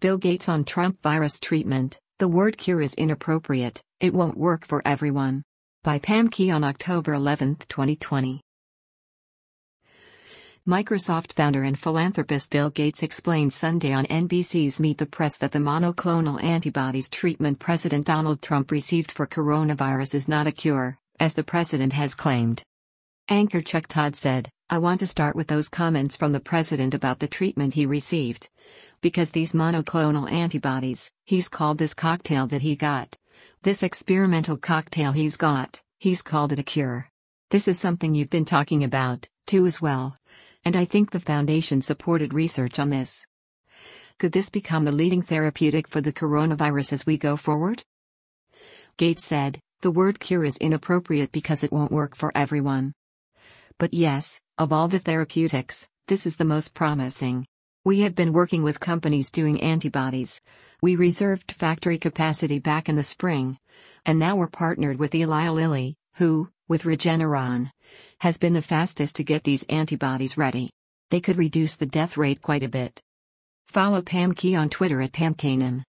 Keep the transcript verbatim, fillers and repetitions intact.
Bill Gates on Trump virus treatment. The word cure is inappropriate, it won't work for everyone. By Pam Key on October eleventh, twenty twenty. Microsoft founder and philanthropist Bill Gates explained Sunday on N B C's Meet the Press that the monoclonal antibodies treatment President Donald Trump received for coronavirus is not a cure, as the president has claimed. Anchor Chuck Todd said, "I want to start with those comments from the president about the treatment he received. Because these monoclonal antibodies, he's called this cocktail that he got. This experimental cocktail he's got, he's called it a cure. This is something you've been talking about, too, as well. And I think the foundation supported research on this. Could this become the leading therapeutic for the coronavirus as we go forward?" Gates said, "The word cure is inappropriate because it won't work for everyone. But yes, of all the therapeutics, this is the most promising. We have been working with companies doing antibodies. We reserved factory capacity back in the spring. And now we're partnered with Eli Lilly, who, with Regeneron, has been the fastest to get these antibodies ready. They could reduce the death rate quite a bit." Follow Pam Key on Twitter at Pam Kanan.